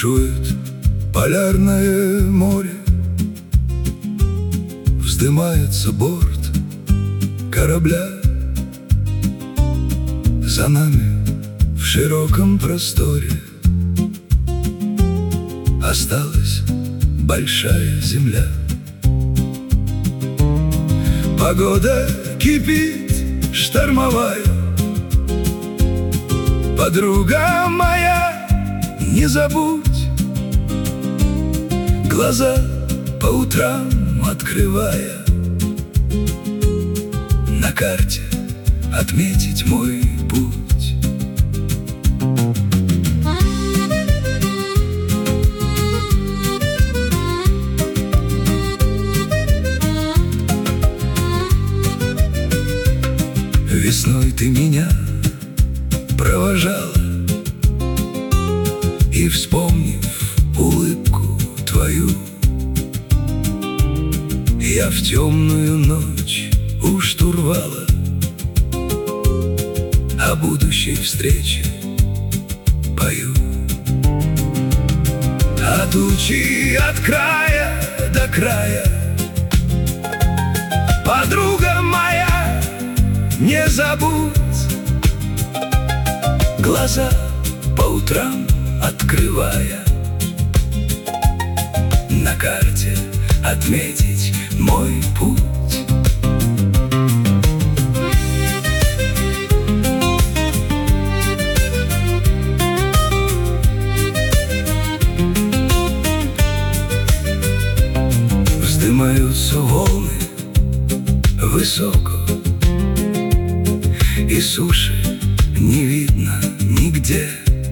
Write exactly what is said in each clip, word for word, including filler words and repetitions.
Бушует полярное море, вздымается борт корабля. За нами в широком просторе осталась большая земля. Погода кипит штормовая, подруга моя, не забудь глаза по утрам открывая, на карте отметить мой путь. Весной ты меня провожала, и, вспомнив улыбку твою, я в темную ночь у штурвала о будущей встрече пою. А тучи от края до края, подруга моя, не забудь глаза по утрам открывая, на карте отметить мой путь. Вздымаются волны высоко, и суши не видно нигде.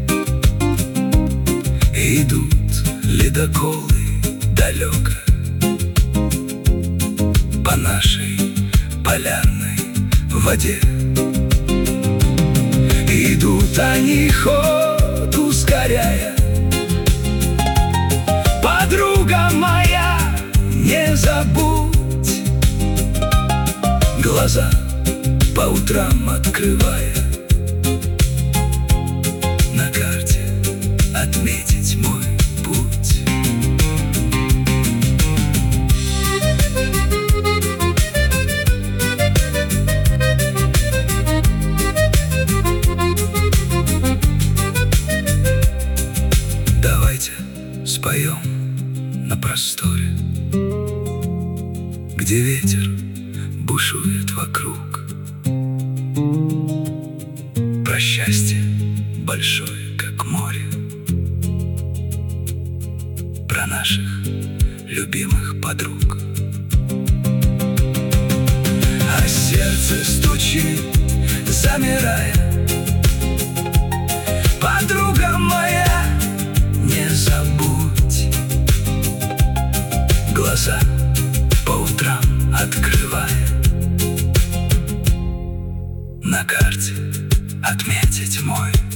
Идут ледоколы далеко по нашей полярной воде. Идут они ход ускоряя, подруга моя, не забудь глаза по утрам открывая, на карте отметить мой путь. Давайте споем на просторе, где ветер бушует вокруг, про счастье большое, как море, про наших любимых подруг. А сердце стучит, замирая, подруга моя, не забудь глаза по утрам открывая, на карте отметить мой